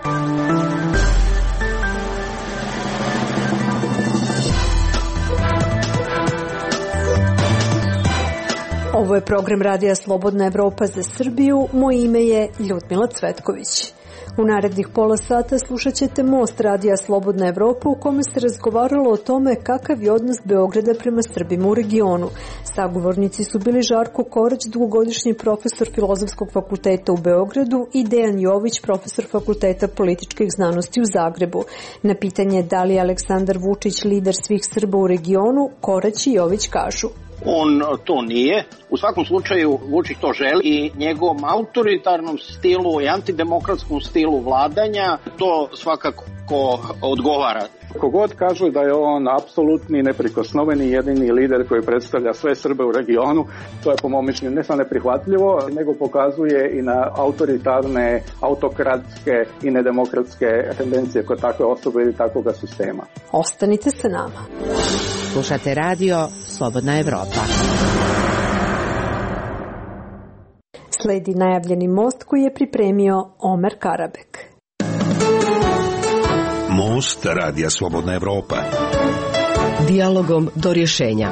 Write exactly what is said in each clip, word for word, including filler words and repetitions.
Ovo je program Radija Slobodna Evropa za Srbiju. Moje ime je Ljudmila Cvetković. U narednih pola sata slušat ćete Most Radija Slobodna Evropa u kome se razgovaralo o tome kakav je odnos Beograda prema Srbima u regionu. Sagovornici su bili Žarko Korać, dugogodišnji profesor Filozofskog fakulteta u Beogradu, i Dejan Jović, profesor Fakulteta političkih znanosti u Zagrebu. Na pitanje da li je Aleksandar Vučić lider svih Srba u regionu, Korać i Jović kažu: On to nije. U svakom slučaju Vučić to želi i njegovom autoritarnom stilu i antidemokratskom stilu vladanja to svakako odgovara. Kogod kažu da je on apsolutni, neprikosnoveni, jedini lider koji predstavlja sve Srbe u regionu, to je po mom mišljenju ne samo neprihvatljivo, nego pokazuje i na autoritarne, autokratske i nedemokratske tendencije kod takve osobe ili takvog sistema. Ostanite sa nama. Slušate radio Slobodna Evropa. Sledi najavljeni most koji je pripremio Omer Karabek. Most Radija Slobodna Evropa. Dijalogom do rješenja.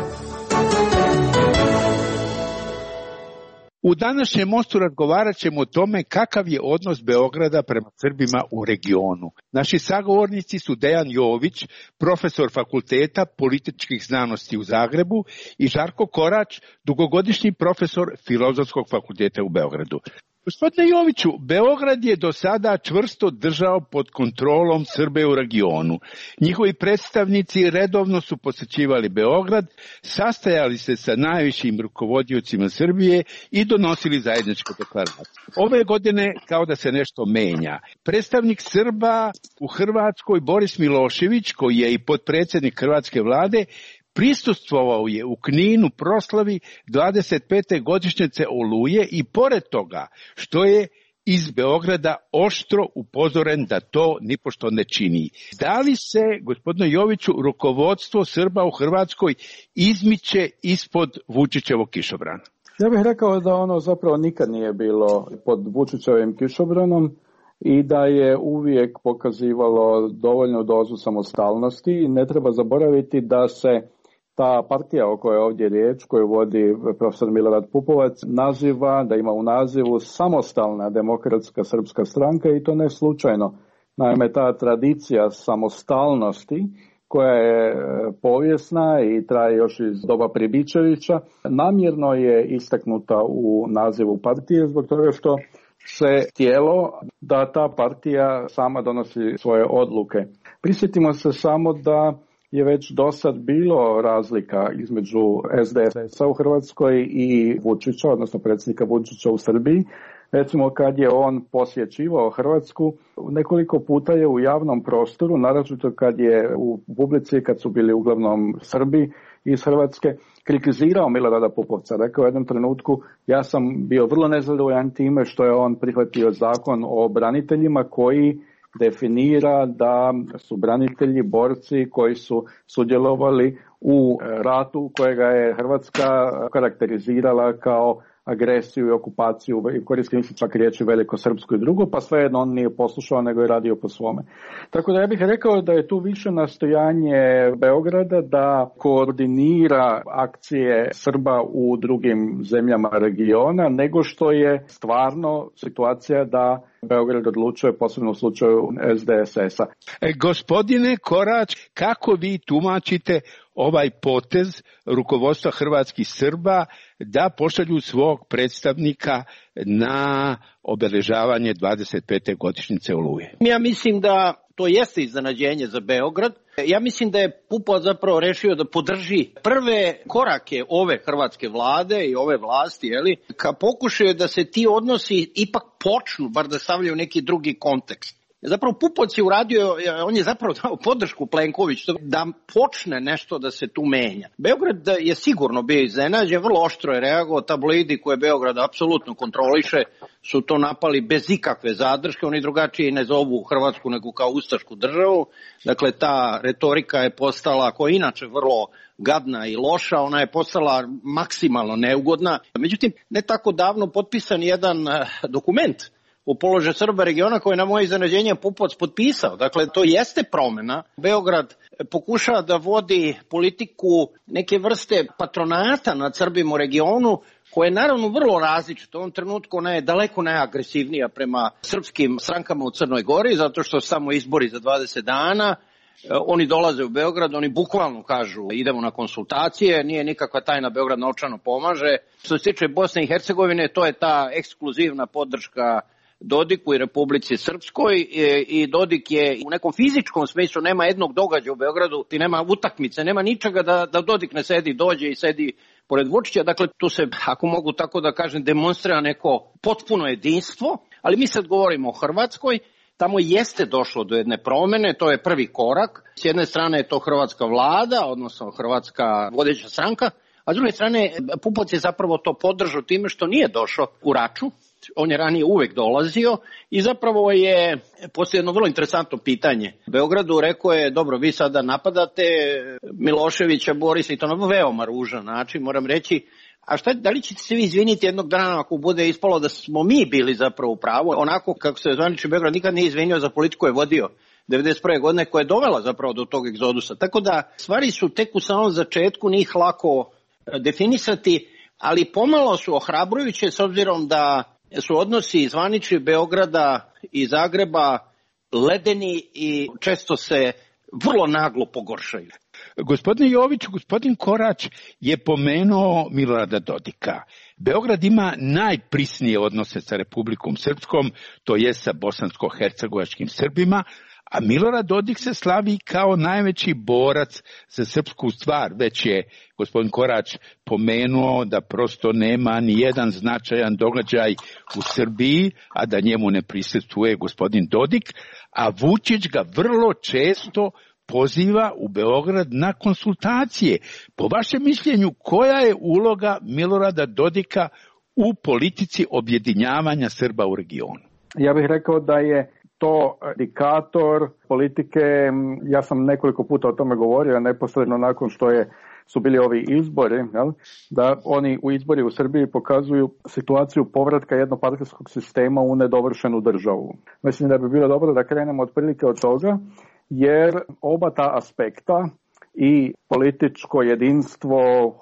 U današnjem mostu razgovarat ćemo o tome kakav je odnos Beograda prema Srbima u regionu. Naši sagovornici su Dejan Jović, profesor Fakulteta političkih znanosti u Zagrebu, i Žarko Korać, dugogodišnji profesor Filozofskog fakulteta u Beogradu. Gospodine Joviću, Beograd je do sada čvrsto držao pod kontrolom Srbe u regionu. Njihovi predstavnici redovno su posjećivali Beograd, sastajali se sa najvišim rukovodiocima Srbije i donosili zajedničku deklaraciju. Ove godine kao da se nešto menja. Predstavnik Srba u Hrvatskoj Boris Milošević, koji je i potpredsjednik hrvatske vlade, prisustvovao je u Kninu proslavi dvadeset pete godišnjice Oluje i pored toga što je iz Beograda oštro upozoren da to nipošto ne čini. Da li se, gospodine Joviću, rukovodstvo Srba u Hrvatskoj izmiče ispod Vučićevog kišobrana? Ja bih rekao da ono zapravo nikad nije bilo pod Vučićevim kišobranom i da je uvijek pokazivalo dovoljnu dozu samostalnosti. Ne treba zaboraviti da se ta partija o kojoj je ovdje riječ, koju vodi profesor Milorad Pupovac, naziva, da ima u nazivu Samostalna demokratska srpska stranka, i to ne slučajno. Naime, ta tradicija samostalnosti, koja je povijesna i traje još iz doba Pribičevića, namjerno je istaknuta u nazivu partije zbog toga što se htjelo da ta partija sama donosi svoje odluke. Prisjetimo se samo da je već do sad bilo razlika između es de es a u Hrvatskoj i Vučića, odnosno predsjednika Vučića u Srbiji. Recimo, kad je on posjećivao Hrvatsku, nekoliko puta je u javnom prostoru, naročito kad je u publici, kad su bili uglavnom Srbi iz Hrvatske, kritizirao Milorada Pupovca. Rekao u jednom trenutku: ja sam bio vrlo nezadovoljan time što je on prihvatio zakon o braniteljima koji definira da su branitelji borci koji su sudjelovali u ratu kojega je Hrvatska karakterizirala kao agresiju i okupaciju, i koristim se čak riječi velikosrpsku i drugo, pa svejedno on nije poslušao nego je radio po svome. Tako da ja bih rekao da je tu više nastojanje Beograda da koordinira akcije Srba u drugim zemljama regiona, nego što je stvarno situacija da Beograd odlučuje, posebno u slučaju es de es a. E, gospodine Korać, kako vi tumačite ovaj potez rukovodstva hrvatskih Srba da pošalju svog predstavnika na obeležavanje dvadeset pete godišnjice Oluje? Ja mislim da to jeste iznenađenje za Beograd. Ja mislim da je Pupovac zapravo rešio da podrži prve korake ove hrvatske vlade i ove vlasti, jeli, ka pokušaju da se ti odnosi ipak počnu, bar da stavljaju neki drugi kontekst. Zapravo Pupovac je uradio, on je zapravo dao podršku Plenkoviću da počne nešto da se tu menja. Beograd je sigurno bio iznenađen, vrlo oštro je reagovao, tabloidi koje Beograd apsolutno kontroliše su to napali bez ikakve zadrške, oni drugačije ne zovu Hrvatsku nego kao ustašku državu. Dakle, ta retorika je postala, koja je inače vrlo gadna i loša, ona je postala maksimalno neugodna. Međutim, ne tako davno potpisan jedan dokument u položaju Srba regiona koje na moje iznenađenje Pupovac potpisao. Dakle, to jeste promjena. Beograd pokušava da vodi politiku neke vrste patronata nad Srbima u regionu, koja je naravno vrlo različita. U ovom trenutku ona je daleko najagresivnija prema srpskim strankama u Crnoj Gori, zato što samo izbori za dvadeset dana. Oni dolaze u Beograd, oni bukvalno kažu idemo na konsultacije, nije nikakva tajna, Beograd novčano pomaže. Što se tiče Bosne i Hercegovine, to je ta ekskluzivna podrška Dodiku i Republici Srpskoj i Dodik je u nekom fizičkom smislu, nema jednog događaja u Beogradu, ti nema utakmice, nema ničega da, da Dodik ne sedi, dođe i sedi pored Vučića. Dakle, tu se, ako mogu tako da kažem, demonstrira neko potpuno jedinstvo, ali mi sad govorimo o Hrvatskoj. Tamo jeste došlo do jedne promjene, to je prvi korak. S jedne strane je to hrvatska vlada, odnosno hrvatska vodeća stranka, a s druge strane Pupovac je zapravo to podržao time što nije došao u Raču. On je ranije uvek dolazio i zapravo je postoji jedno vrlo interesantno pitanje. Beogradu rekao je, dobro, vi sada napadate Miloševića, Borisa i to na veoma ružan način, moram reći. A šta, da li ćete se vi izviniti jednog dana ako bude ispalo da smo mi bili zapravo u pravu? Onako kako se zvanični Beograd nikad nije izvinio za politiku koju je vodio devedeset prve godine, koja je dovela zapravo do tog egzodusa. Tako da stvari su tek u samom začetku, nije ih lako definisati, ali pomalo su ohrabrujuće s obzirom da su odnosi zvanični Beograda i Zagreba ledeni i često se vrlo naglo pogoršaju. Gospodine Joviću, gospodin Korać je pomenuo Milorada Dodika. Beograd ima najprisnije odnose sa Republikom Srpskom, to je sa bosansko-hercegovačkim Srbima, a Milorad Dodik se slavi kao najveći borac za srpsku stvar. Već je gospodin Korać pomenuo da prosto nema ni jedan značajan događaj u Srbiji, a da njemu ne prisustvuje gospodin Dodik, a Vučić ga vrlo često poziva u Beograd na konsultacije. Po vašem mišljenju, koja je uloga Milorada Dodika u politici objedinjavanja Srba u regionu? Ja bih rekao da je to indikator politike, ja sam nekoliko puta o tome govorio, neposredno nakon što je, su bili ovi izbori, jel, da oni u izbori u Srbiji pokazuju situaciju povratka jednopartijskog sistema u nedovršenu državu. Mislim da bi bilo dobro da krenemo otprilike od toga, jer oba ta aspekta, i političko jedinstvo,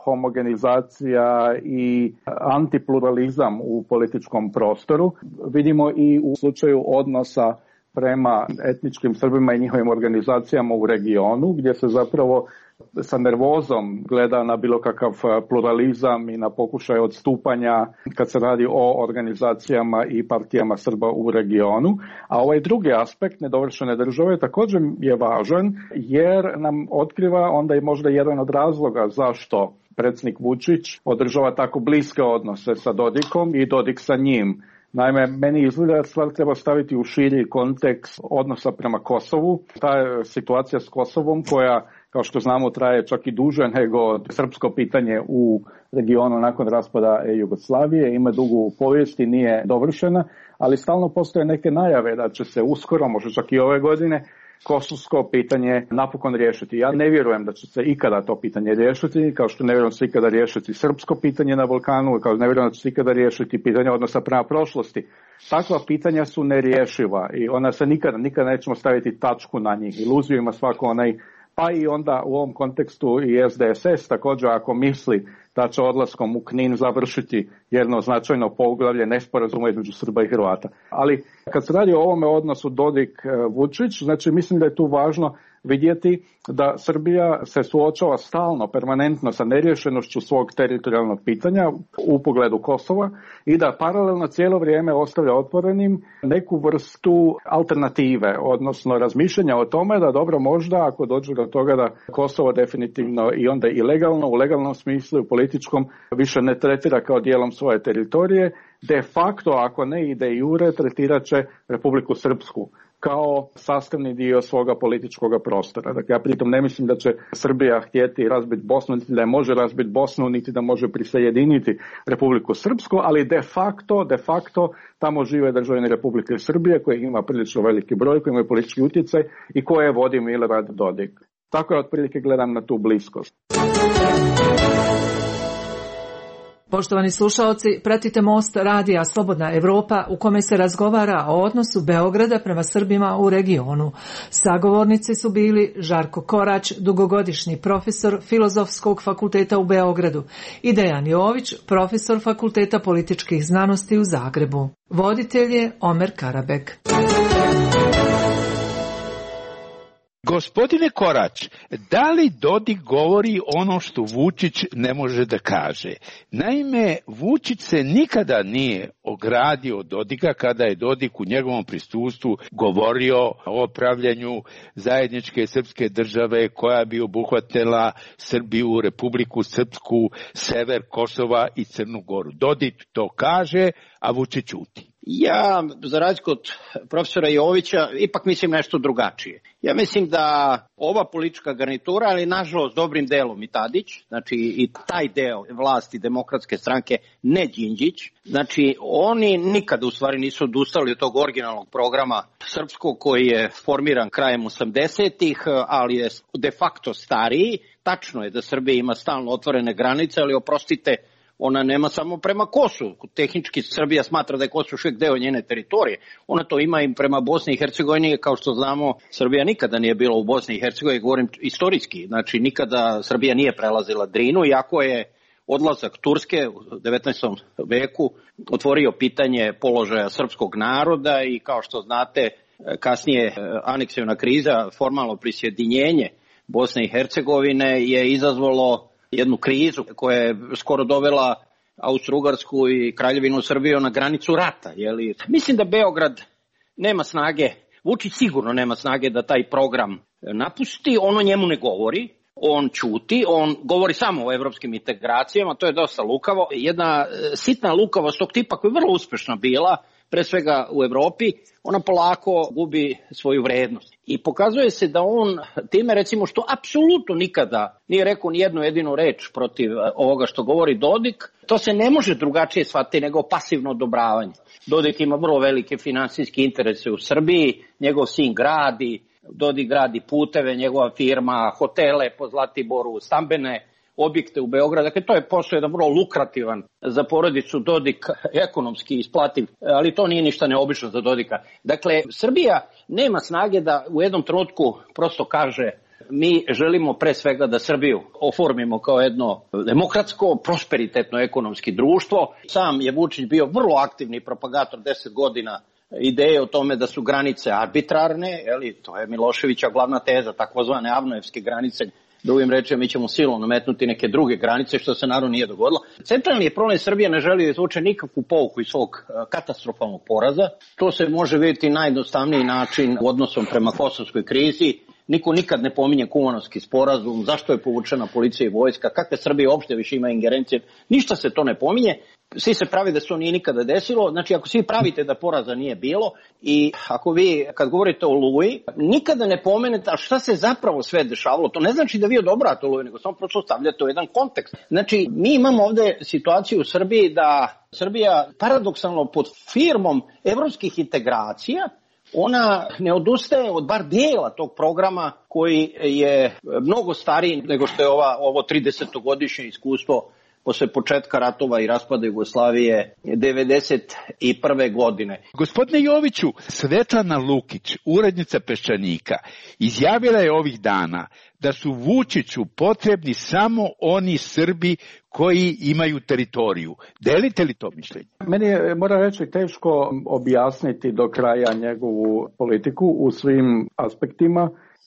homogenizacija i antipluralizam u političkom prostoru, vidimo i u slučaju odnosa prema etničkim Srbima i njihovim organizacijama u regionu, gdje se zapravo sa nervozom gleda na bilo kakav pluralizam i na pokušaj odstupanja kad se radi o organizacijama i partijama Srba u regionu. A ovaj drugi aspekt nedovršene države također je važan, jer nam otkriva onda i možda jedan od razloga zašto predsjednik Vučić održava tako bliske odnose sa Dodikom i Dodik sa njim. Naime, meni izgleda da stvar treba staviti u širi kontekst odnosa prema Kosovu. Ta situacija s Kosovom koja, kao što znamo, traje čak i duže nego srpsko pitanje u regionu nakon raspada Jugoslavije, ima dugu povijest i nije dovršena, ali stalno postoje neke najave da će se uskoro, možda čak i ove godine, kosovsko pitanje napokon riješiti. Ja ne vjerujem da će se ikada to pitanje riješiti, kao što ne vjerujem da će se ikada riješiti srpsko pitanje na Balkanu, kao ne vjerujem da će se ikada riješiti pitanje odnosa prema prošlosti. Takva pitanja su nerješiva i ona se nikada, nikada nećemo staviti tačku na njih. Iluziju ima svako onaj, pa i onda u ovom kontekstu i S D S S također ako misli da će odlaskom u Knin završiti jedno značajno poglavlje nesporazuma između Srba i Hrvata. Ali kad se radi o ovome odnosu Dodik-Vučić, znači mislim da je tu važno vidjeti da Srbija se suočava stalno, permanentno sa neriješenošću svog teritorijalnog pitanja u pogledu Kosova i da paralelno cijelo vrijeme ostavlja otvorenim neku vrstu alternative, odnosno razmišljanja o tome da dobro možda ako dođe do toga da Kosovo definitivno i onda i legalno, u legalnom smislu i u političkom više ne tretira kao dijelom svoje teritorije, de facto ako ne i de jure tretirat će Republiku Srpsku kao sastavni dio svoga političkog prostora. Dakle, ja pritom ne mislim da će Srbija htjeti razbiti Bosnu, niti da je može razbiti Bosnu, niti da može prisajediniti Republiku Srpsku, ali de facto, de facto tamo žive državljani Republike Srbije koji ima prilično veliki broj, koji imaju politički utjecaj i koje vodi Milorad Dodik. Tako je otprilike gledam na tu bliskost. Poštovani slušaoci, pratite Most radija Slobodna Evropa u kome se razgovara o odnosu Beograda prema Srbima u regionu. Sagovornici su bili Žarko Korać, dugogodišnji profesor Filozofskog fakulteta u Beogradu, i Dejan Jović, profesor Fakulteta političkih znanosti u Zagrebu. Voditelj je Omer Karabek. Gospodine Korać, da li Dodik govori ono što Vučić ne može da kaže? Naime, Vučić se nikada nije ogradio od Dodika kada je Dodik u njegovom prisustvu govorio o pravljenju zajedničke srpske države koja bi obuhvatila Srbiju, Republiku Srpsku, sever Kosova i Crnu Goru. Dodik to kaže, a Vučić ćuti. Ja, za razliku od profesora Jovića, ipak mislim nešto drugačije. Ja mislim da ova politička garnitura, ali nažalost dobrim delom i Tadić, znači i taj deo vlasti Demokratske stranke, ne Đinđić, znači oni nikada u stvari nisu odustali od tog originalnog programa srpskog koji je formiran krajem osamdesetih, ali je de facto stariji. Tačno je da Srbija ima stalno otvorene granice, ali oprostite, ona nema samo prema Kosovu. Tehnički Srbija smatra da je Kosovo još uvijek deo njene teritorije. Ona to ima i prema Bosni i Hercegovini. Kao što znamo, Srbija nikada nije bila u Bosni i Hercegovini, govorim istorijski. Znači, nikada Srbija nije prelazila Drinu, iako je odlazak Turske u devetnaestom veku otvorio pitanje položaja srpskog naroda i kao što znate, kasnije aneksivna kriza, formalno prisjedinjenje Bosne i Hercegovine je izazvalo jednu krizu koja je skoro dovela Austro-Ugarsku i Kraljevinu Srbiju na granicu rata. Jeli? Mislim da Beograd nema snage, Vučić sigurno nema snage da taj program napusti, on o njemu ne govori, on ćuti, on govori samo o evropskim integracijama, to je dosta lukavo. Jedna sitna lukavost tog tipa koja je vrlo uspešna bila, pre svega u Evropi, ona polako gubi svoju vrednost. I pokazuje se da on time, recimo, što apsolutno nikada nije rekao ni jednu jedinu reč protiv ovoga što govori Dodik, to se ne može drugačije shvatiti nego pasivno odobravanje. Dodik ima vrlo velike finansijske interese u Srbiji, njegov sin gradi, Dodik gradi puteve, njegova firma, hotele po Zlatiboru, stambene objekte u Beogradu. Dakle, to je posao jedan vrlo lukrativan za porodicu Dodik, ekonomski isplativ, ali to nije ništa neobično za Dodika. Dakle, Srbija nema snage da u jednom trenutku prosto kaže mi želimo pre svega da Srbiju oformimo kao jedno demokratsko, prosperitetno ekonomski društvo. Sam je Vučić bio vrlo aktivni propagator deset godina ideje o tome da su granice arbitrarne, eli, to je Miloševića glavna teza, takozvane avnojevske granice. Drugim rečima, mi ćemo silom nametnuti neke druge granice, što se naravno nije dogodilo. Centralni je problem Srbije ne želi da izvuče nikakvu pouku iz svog katastrofalnog poraza. To se može vidjeti najjednostavniji način u odnosom prema kosovskoj krizi. Niko nikad ne pominje Kumanovski sporazum, zašto je povučena policija i vojska, kakve Srbije uopšte više ima ingerencije, ništa se to ne pominje. Svi se pravi da se to nije nikada desilo, znači ako svi pravite da poraza nije bilo i ako vi kad govorite o Oluji, nikada ne pomenete a šta se zapravo sve dešavalo, to ne znači da vi odobravate Oluju, nego samo prosto stavljate u jedan kontekst. Znači mi imamo ovde situaciju u Srbiji da Srbija paradoksalno pod firmom evropskih integracija ona ne odustaje od bar dijela tog programa koji je mnogo stariji nego što je ova, ovo tridesetogodišnje iskustvo posle početka ratova i raspada Jugoslavije devedeset prve godine. Gospodine Joviću, Svetlana Lukić, urednica Peščanika, izjavila je ovih dana da su Vučiću potrebni samo oni Srbi koji imaju teritoriju. Delite li to mišljenje? Meni je, moram reći, teško objasniti do kraja njegovu politiku u svim aspektima.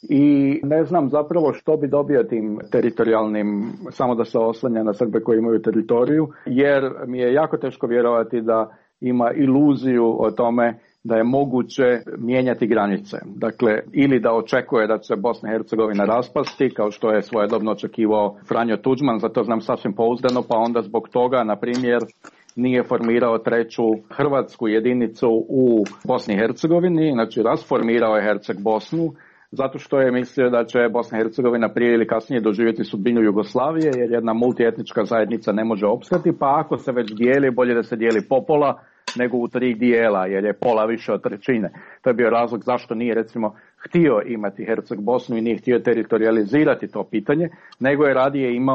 I ne znam zapravo što bi dobio tim teritorijalnim, samo da se oslanja na Srbe koji imaju teritoriju, jer mi je jako teško vjerovati da ima iluziju o tome da je moguće mijenjati granice. Dakle, ili da očekuje da će Bosna i Hercegovina raspasti, kao što je svojedobno očekivao Franjo Tuđman, za to znam sasvim pouzdano, pa onda zbog toga, na primjer, nije formirao treću hrvatsku jedinicu u Bosni i Hercegovini, znači rasformirao je Herceg Bosnu, zato što je mislio da će Bosna i Hercegovina prije ili kasnije doživjeti sudbinu Jugoslavije, jer jedna multietnička zajednica ne može opstati, pa ako se već dijeli, bolje da se dijeli popola nego u tri dijela, jer je pola više od trećine. To je bio razlog zašto nije, recimo, htio imati Herceg Bosnu i nije htio teritorializirati to pitanje, nego je radije imao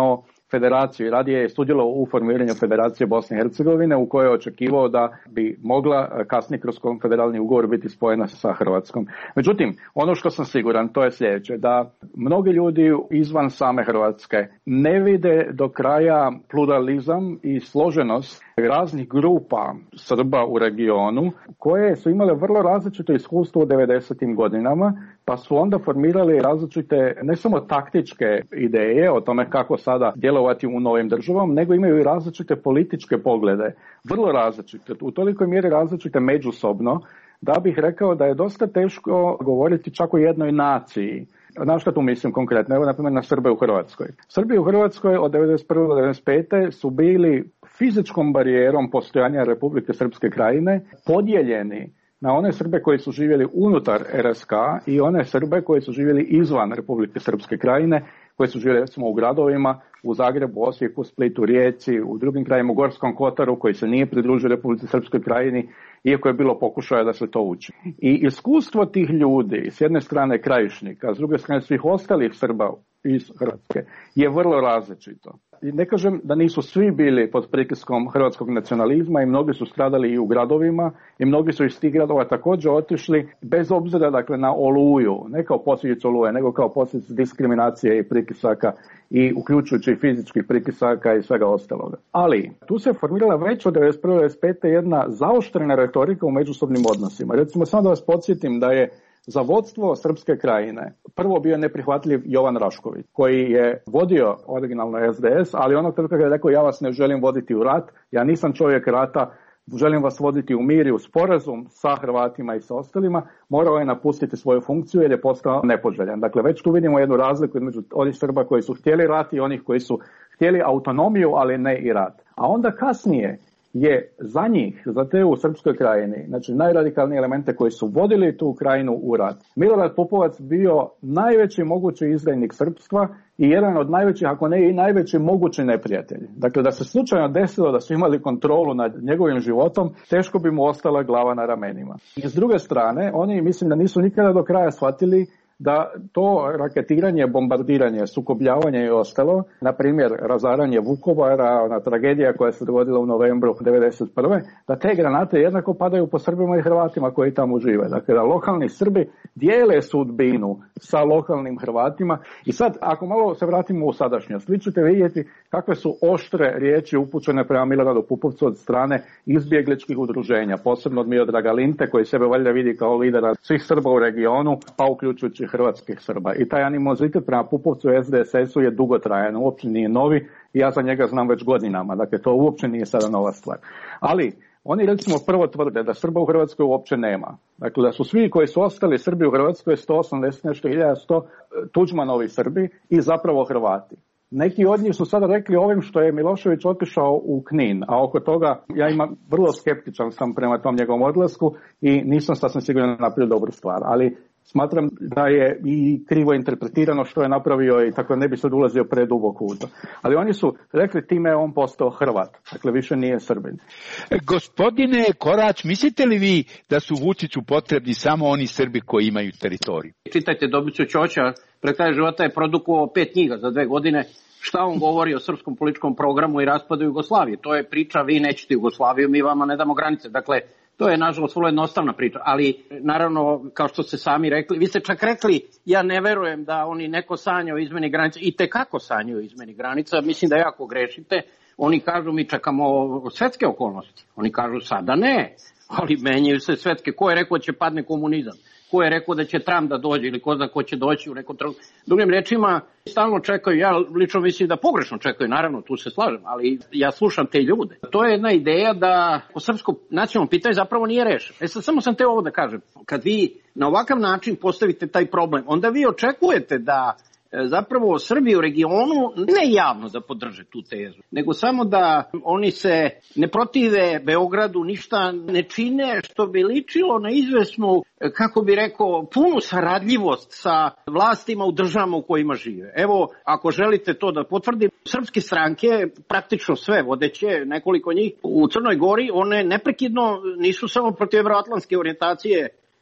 federaciju. Radije je sudjelovao u formiranju Federacije Bosne i Hercegovine u kojoj je očekivao da bi mogla kasnije kroz konfederalni ugovor biti spojena sa Hrvatskom. Međutim, ono što sam siguran to je sljedeće, da mnogi ljudi izvan same Hrvatske ne vide do kraja pluralizam i složenost raznih grupa Srba u regionu koje su imale vrlo različito iskustvo u devedesetim godinama, pa su onda formirali različite ne samo taktičke ideje o tome kako sada djelovati u novim državama, nego imaju i različite političke poglede, vrlo različite, u tolikoj mjeri različite međusobno, da bih rekao da je dosta teško govoriti čak o jednoj naciji. Na što tu mislim konkretno? Evo, na primjer, na Srbe u Hrvatskoj. Srbi u Hrvatskoj od devedeset prve do devedeset pete su bili fizičkom barijerom postojanja Republike Srpske Krajine podijeljeni na one Srbe koji su živjeli unutar R S K i one Srbe koji su živjeli izvan Republike Srpske Krajine, koji su živjeli recimo u gradovima, u Zagrebu, Osijeku, Splitu, Rijeci, u drugim krajima, u Gorskom Kotaru, koji se nije pridružio Republici Srpskoj Krajini, iako je bilo pokušaja da se to uči. I iskustvo tih ljudi, s jedne strane Krajišnika, s druge strane svih ostalih Srba iz Hrvatske, je vrlo različito. I ne kažem da nisu svi bili pod pritiskom hrvatskog nacionalizma i mnogi su stradali i u gradovima i mnogi su iz tih gradova također otišli bez obzira dakle na Oluju, ne kao posljedicu Oluje, nego kao posljedicu diskriminacije i pritisaka i uključujući fizičkih pritisaka i svega ostaloga. Ali tu se formirala već od devedeset prve do devedeset pete jedna zaoštrena retorika u međusobnim odnosima. Recimo samo da vas podsjetim da je za vodstvo Srpske Krajine prvo bio neprihvatljiv Jovan Rašković, koji je vodio originalno S D S, ali onog trenutka je rekao ja vas ne želim voditi u rat, ja nisam čovjek rata, želim vas voditi u mir i u sporazum sa Hrvatima i sa ostalima, morao je napustiti svoju funkciju jer je postao nepoželjan. Dakle, već tu vidimo jednu razliku između onih Srba koji su htjeli rat i onih koji su htjeli autonomiju, ali ne i rat. A onda kasnije je za njih, za te u Srpskoj Krajini, znači najradikalnije elemente koji su vodili tu krajinu u rat, Milorad Pupovac bio najveći mogući izdajnik srpstva i jedan od najvećih, ako ne i najveći mogući neprijatelj. Dakle, da se slučajno desilo da su imali kontrolu nad njegovim životom, teško bi mu ostala glava na ramenima. I s druge strane, oni mislim da nisu nikada do kraja shvatili da to raketiranje, bombardiranje, sukobljavanje i ostalo, na primjer razaranje Vukovara, ona tragedija koja se dogodila u novembru devedeset prve, da te granate jednako padaju po Srbima i Hrvatima koji tamo žive. Dakle, da lokalni Srbi dijele sudbinu sa lokalnim Hrvatima. I sad, ako malo se vratimo u sadašnjost, vi ćete vidjeti kakve su oštre riječi upućene prema Miloradu Pupovcu od strane izbjegličkih udruženja, posebno od Miodraga Linte, koji sebe valjda vidi kao lidera svih Srba u regionu, pa uključujući hrvatskih Srba. I taj animozitet prema Pupovcu i S D S U je dugotrajan, uopće nije novi i ja za njega znam već godinama. Dakle, to uopće nije sada nova stvar. Ali oni recimo prvo tvrde da Srba u Hrvatskoj uopće nema. Dakle, da su svi koji su ostali Srbi u Hrvatskoj sto osamdeset nešto hiljada sto Tuđmanovi Srbi i zapravo Hrvati. Neki od njih su sada rekli ovim što je Milošević otišao u Knin, a oko toga ja imam vrlo skeptičan sam prema tom njegovom odlasku i nisam sasvim sigurno napravio dobru stvar, ali smatram da je i krivo interpretirano što je napravio i tako ne bi sad ulazio preduboko u to. Ali oni su rekli time je on postao Hrvat, dakle više nije Srbin. Gospodine Korać, mislite li vi da su Vučiću potrebni samo oni Srbi koji imaju teritoriju? Čitajte Dobricu Ćoća, pred kraj života je produkovao pet knjiga za dve godine. Šta on govori o srpskom političkom programu i raspadu Jugoslavije? To je priča, vi nećete Jugoslaviju, mi vama ne damo granice. Dakle, to je nažalost vrlo jednostavna priča, ali naravno, kao što ste sami rekli, vi ste čak rekli, ja ne verujem da oni neko sanja o izmeni granica, i tekako sanjaju o izmeni granica, mislim da jako grešite, oni kažu mi čekamo svetske okolnosti, oni kažu sada ne, ali menjaju se svetske, ko je rekao da će padne komunizam? Ko je rekao da će Trump da dođe ili ko zna ko će doći u nekom trenutku. Drugim rečima, stalno čekaju, ja lično mislim da pogrešno čekaju, naravno tu se slažem, ali ja slušam te ljude. To je jedna ideja da po srpsko nacionalno pitanje zapravo nije rešeno. E sad samo sam te ovo da kažem, kad vi na ovakav način postavite taj problem, onda vi očekujete da zapravo Srbi u regionu ne javno da podrže tu tezu, nego samo da oni se ne protive Beogradu, ništa ne čine što bi ličilo na izvesnu, kako bi rekao, punu saradljivost sa vlastima u državama u kojima žive. Evo, ako želite to da potvrdim, srpske stranke, praktično sve vodeće, nekoliko njih u Crnoj Gori, one neprekidno nisu samo protiv evroatlantske orijentacije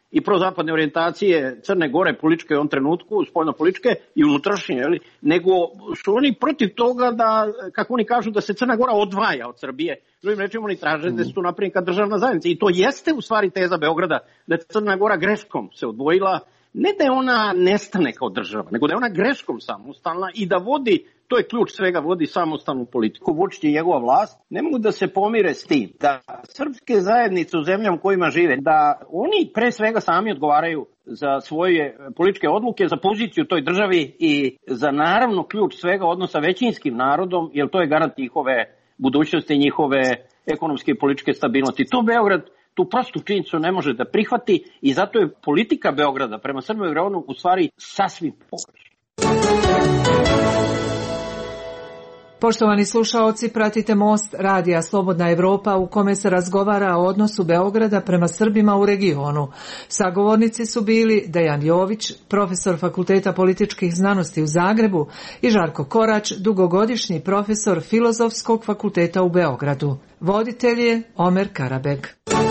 i prozapadne orijentacije Crne Gore političke u ovom trenutku, spoljno-političke i unutrašnje, jeli, nego su oni protiv toga da, kako oni kažu, da se Crna Gora odvaja od Srbije. Drugim rečima, oni traže da se tu napravi kao državna zajednica. I to jeste u stvari teza Beograda, da je Crna Gora greškom se odvojila, ne da je ona nestane kao država, nego da je ona greškom samostalna i da vodi, to je ključ svega, vodi samostalnu politiku. Vučić i njegova vlast ne mogu da se pomire s tim da srpske zajednice u zemljama u kojima žive, da oni pre svega sami odgovaraju za svoje političke odluke, za poziciju u toj državi i za naravno ključ svega odnosa većinskim narodom, jer to je garant njihove budućnosti, njihove ekonomske i političke stabilnosti. To Beograd tu prostu činjenicu ne može da prihvati i zato je politika Beograda prema Srbima i regionu u stvari sasvim pogrešna. Poštovani slušaoci, pratite Most radija Slobodna Evropa u kome se razgovara o odnosu Beograda prema Srbima u regionu. Sagovornici su bili Dejan Jović, profesor Fakulteta političkih znanosti u Zagrebu, i Žarko Korać, dugogodišnji profesor Filozofskog fakulteta u Beogradu. Voditelj je Omer Karabeg.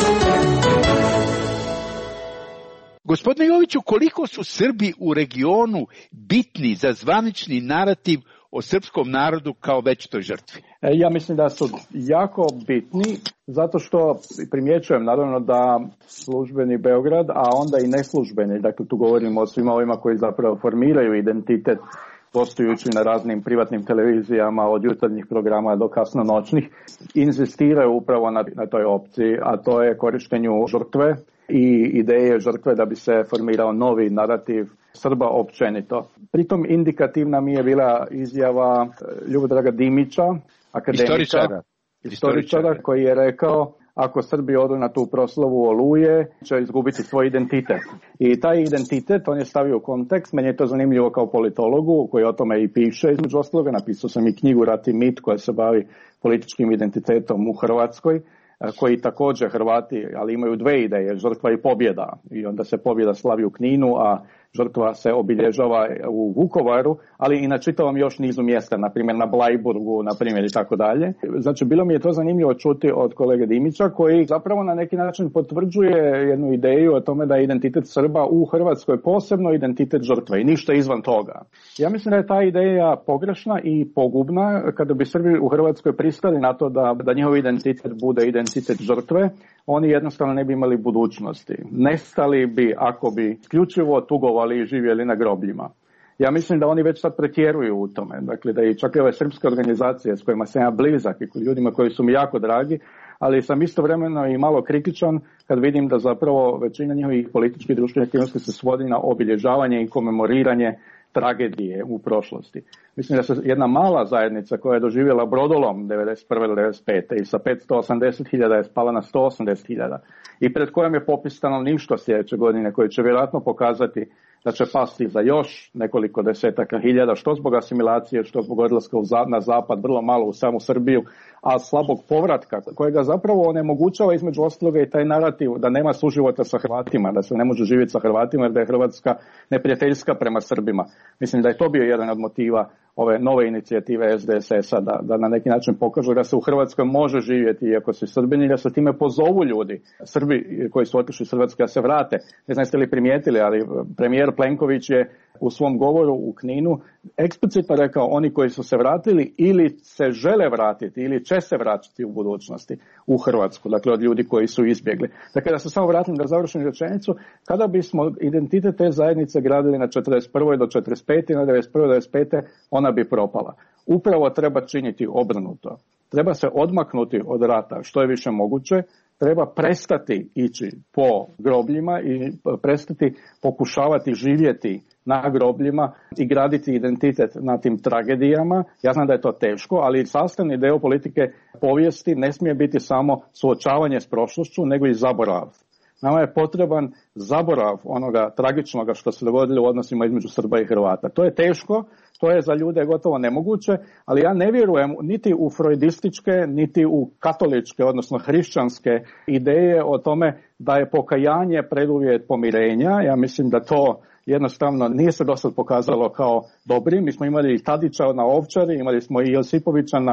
Gospodine Joviću, koliko su Srbi u regionu bitni za zvanični narativ o srpskom narodu kao većitoj žrtvi? Ja mislim da su jako bitni, zato što primjećujem naravno da službeni Beograd, a onda i neslužbeni, dakle tu govorimo o svima ovima koji zapravo formiraju identitet postojući na raznim privatnim televizijama od jutarnjih programa do kasno noćnih, inzistiraju upravo na, na toj opciji, a to je korištenju žrtve i ideje žrtve da bi se formirao novi narativ Srba općenito. Pritom indikativna mi je bila izjava Ljubodraga Dimića, akademičara, istoričara, istoričara koji je rekao: ako Srbi odu na tu proslavu Oluje, će izgubiti svoj identitet. I taj identitet on je stavio u kontekst. Meni je to zanimljivo kao politologu koji o tome i piše. Između ostaloga napisao sam i knjigu Rat i mit koja se bavi političkim identitetom u Hrvatskoj, koji također Hrvati, ali imaju dve ideje, žrtva i pobjeda. I onda se pobjeda slavi u Kninu, a žrtva se obilježava u Vukovaru, ali i na čitavom još nizu mjesta, na primjer na Blajburgu, na primjer i tako dalje. Znači, bilo mi je to zanimljivo čuti od kolege Dimića, koji zapravo na neki način potvrđuje jednu ideju o tome da je identitet Srba u Hrvatskoj posebno identitet žrtve i ništa izvan toga. Ja mislim da je ta ideja pogrešna i pogubna. Kada bi Srbi u Hrvatskoj pristali na to da, da njihov identitet bude identitet žrtve, oni jednostavno ne bi imali budućnosti. Nestali bi ako bi isključivo tugovali i živjeli na grobljima. Ja mislim da oni već sad pretjeruju u tome. Dakle, da i čak i ove srpske organizacije s kojima sam ja blizak i ljudima koji su mi jako dragi, ali sam istovremeno i malo kritičan kad vidim da zapravo većina njihovih političkih i društvenih aktivnosti se svodi na obilježavanje i komemoriranje tragedije u prošlosti. Mislim da se jedna mala zajednica koja je doživjela brodolom devedeset prve do devedeset pete i sa petsto osamdeset hiljada je spala na sto osamdeset hiljada i pred kojom je popis stanovništva sljedeće godine koji će vjerojatno pokazati da će pasti za još nekoliko desetaka hiljada, što zbog asimilacije, što zbog odlaska na zapad, vrlo malo u samu Srbiju, a slabog povratka, kojega zapravo onemogućava između ostaloga i taj narativ da nema suživota sa Hrvatima, da se ne može živjeti sa Hrvatima jer da je Hrvatska neprijateljska prema Srbima. Mislim da je to bio jedan od motiva ove nove inicijative S D S S-a, da, da na neki način pokažu da se u Hrvatskoj može živjeti iako su Srbini i da se time pozovu ljudi, Srbi koji su otišli iz Hrvatske, da se vrate. Ne znam jeste li primijetili, ali premijer Plenković je u svom govoru u Kninu eksplicitno rekao oni koji su se vratili ili se žele vratiti ili će se vratiti u budućnosti u Hrvatsku, dakle od ljudi koji su izbjegli. Dakle, da se samo vratim da završim rečenicu, kada bismo identitet te zajednice gradili na četrdeset prve do četrdeset pete i na devedeset prve do devedeset pete ona bi propala. Upravo treba činiti obrnuto. Treba se odmaknuti od rata što je više moguće, treba prestati ići po grobljima i prestati pokušavati živjeti na grobljima i graditi identitet na tim tragedijama. Ja znam da je to teško, ali sastavni dio politike povijesti ne smije biti samo suočavanje s prošlošću, nego i zaborav. Nama je potreban zaborav onoga tragičnoga što se dogodilo u odnosima između Srba i Hrvata. To je teško, to je za ljude gotovo nemoguće, ali ja ne vjerujem niti u freudističke, niti u katoličke, odnosno hrišćanske ideje o tome da je pokajanje preduvjet pomirenja. Ja mislim da to jednostavno nije se dosad pokazalo kao dobri. Mi smo imali i Tadića na Ovčari, imali smo i Josipovića na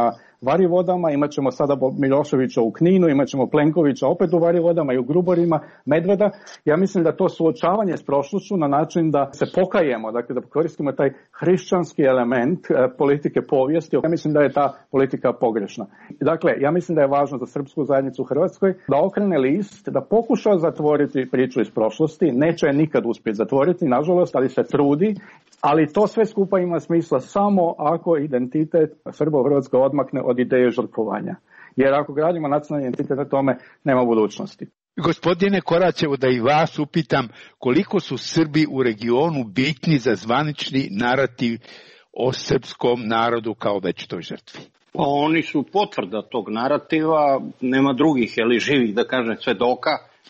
Varivodama, imat ćemo sada Miloševića u Kninu, imat ćemo Plenkovića opet u Varivodama i u Gruborima, Medveda. Ja mislim da to suočavanje s prošlošću na način da se pokajemo, dakle da koristimo taj hrišćanski element politike povijesti. Ja mislim da je ta politika pogrešna. Dakle, ja mislim da je važno za srpsku zajednicu u Hrvatskoj da okrene list, da pokuša zatvoriti priču iz prošlosti. Neće je nikad uspjeti zatvoriti, nažalost, ali se trudi. Ali to sve skupa ima smisla samo ako identitet Srba u Hrvatskoj odmakne od ideje žrtvovanja. Jer ako gradimo nacionalni identitet na tome, nema budućnosti. Gospodine Koraćevo, da i vas upitam, koliko su Srbi u regionu bitni za zvanični narativ o srpskom narodu kao večitoj žrtvi? Oni su potvrda tog narativa, nema drugih, jeli, živih, da kažem, svedoka,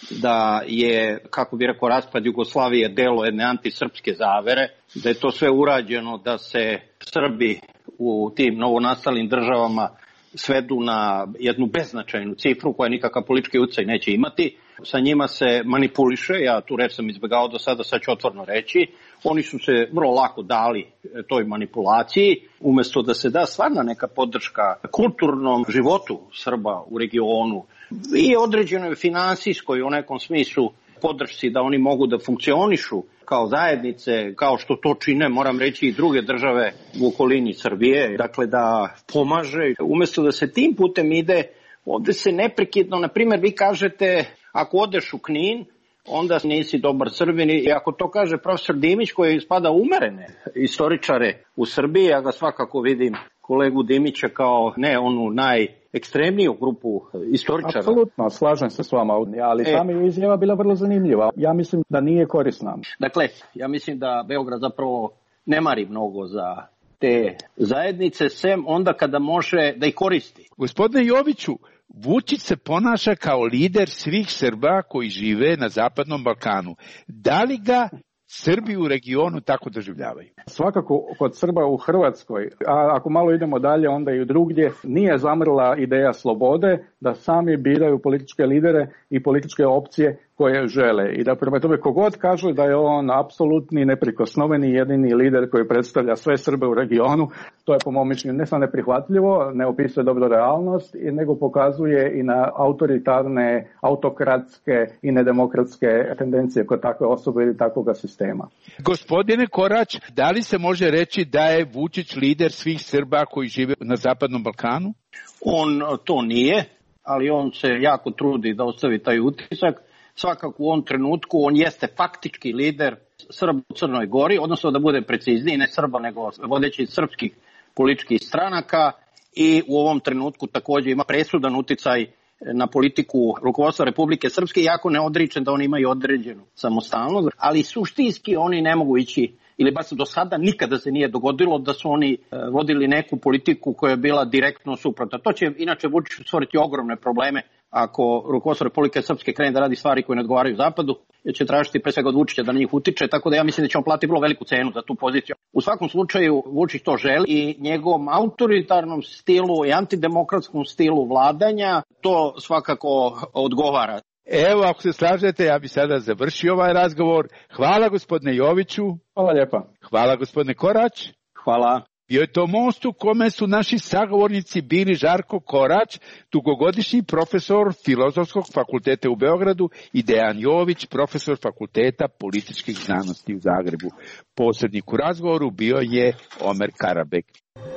da je, kako bi rekao, raspad Jugoslavije delo jedne antisrpske zavere, da je to sve urađeno da se Srbi u tim novonastalim državama svedu na jednu beznačajnu cifru koja nikakav politički utjecaj neće imati. Sa njima se manipuliše, ja tu reč sam izbjegao do sada, sad ću otvoreno reći. Oni su se vrlo lako dali toj manipulaciji, umjesto da se da stvarna neka podrška kulturnom životu Srba u regionu i određenoj finansijskoj u nekom smislu podršci da oni mogu da funkcionišu kao zajednice, kao što to čine, moram reći, i druge države u okolini Srbije, dakle da pomaže. Umjesto da se tim putem ide, ovde se neprekidno, na primjer, vi kažete, ako odeš u Knin, onda nisi dobar Srbin, i ako to kaže profesor Dimić, koji spada umerene istoričare u Srbiji, ja ga svakako vidim, kolegu Dimića, kao ne onu najekstremniju grupu istoričara. Apsolutno, slažem se s vama, ali e, sama je izjava bila vrlo zanimljiva. Ja mislim da nije korisna. Dakle, ja mislim da Beograd zapravo ne mari mnogo za te zajednice, sem onda kada može da ih koristi. Gospodine Joviću, Vučić se ponaša kao lider svih Srba koji žive na Zapadnom Balkanu. Da li ga Srbi u regionu tako doživljavaju? Svakako kod Srba u Hrvatskoj, a ako malo idemo dalje onda i drugdje, nije zamrla ideja slobode da sami biraju političke lidere i političke opcije koje žele. I da prema tome kogod kaže da je on apsolutni, neprikosnoveni, jedini lider koji predstavlja sve Srbe u regionu, to je po mom mišljenju ne samo neprihvatljivo, ne opisuje dobro realnost, nego pokazuje i na autoritarne, autokratske i nedemokratske tendencije kod takve osobe ili takvog sistema. Gospodine Korać, da li se može reći da je Vučić lider svih Srba koji žive na Zapadnom Balkanu? On to nije, ali on se jako trudi da ostavi taj utisak. Svakako u ovom trenutku on jeste faktički lider Srba u Crnoj Gori, odnosno da bude precizniji, ne Srba nego vodeći srpskih političkih stranaka, i u ovom trenutku također ima presudan uticaj na politiku rukovodstva Republike Srpske, iako ne odričem da oni imaju određenu samostalnost, ali suštinski oni ne mogu ići, ili baš do sada nikada se nije dogodilo da su oni vodili neku politiku koja je bila direktno suprotna. To će inače Vučić stvoriti ogromne probleme ako rukovodstvo Republike Srpske krene da radi stvari koje ne odgovaraju Zapadu, jer će tražiti pre svega od Vučića da na njih utiče, tako da ja mislim da će on platiti vrlo veliku cenu za tu poziciju. U svakom slučaju Vučić to želi i njegovom autoritarnom stilu i antidemokratskom stilu vladanja to svakako odgovara. Evo, ako se slažete, ja bi sada završio ovaj razgovor. Hvala gospodine Joviću. Hvala lijepa. Hvala gospodine Korać. Hvala. Bio je to most u kome su naši sagovornici bili Žarko Korać, dugogodišnji profesor Filozofskog fakulteta u Beogradu, i Dejan Jović, profesor Fakulteta političkih znanosti u Zagrebu. Posrednik u razgovoru bio je Omer Karabek.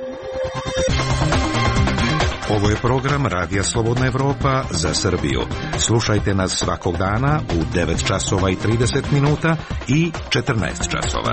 Ovo je program Radija Slobodna Evropa za Srbiju. Slušajte nas svakog dana u devet časova i trideset minuta i četrnaest časova.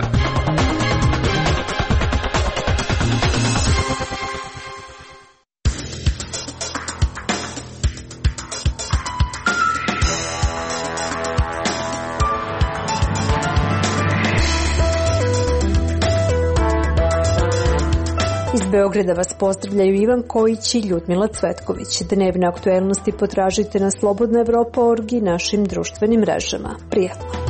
Iz Beograda vas pozdravljaju Ivan Kojić i Ljudmila Cvetković. Dnevne aktuelnosti potražite na slobodna evropa tačka org i našim društvenim mrežama. Prijatno!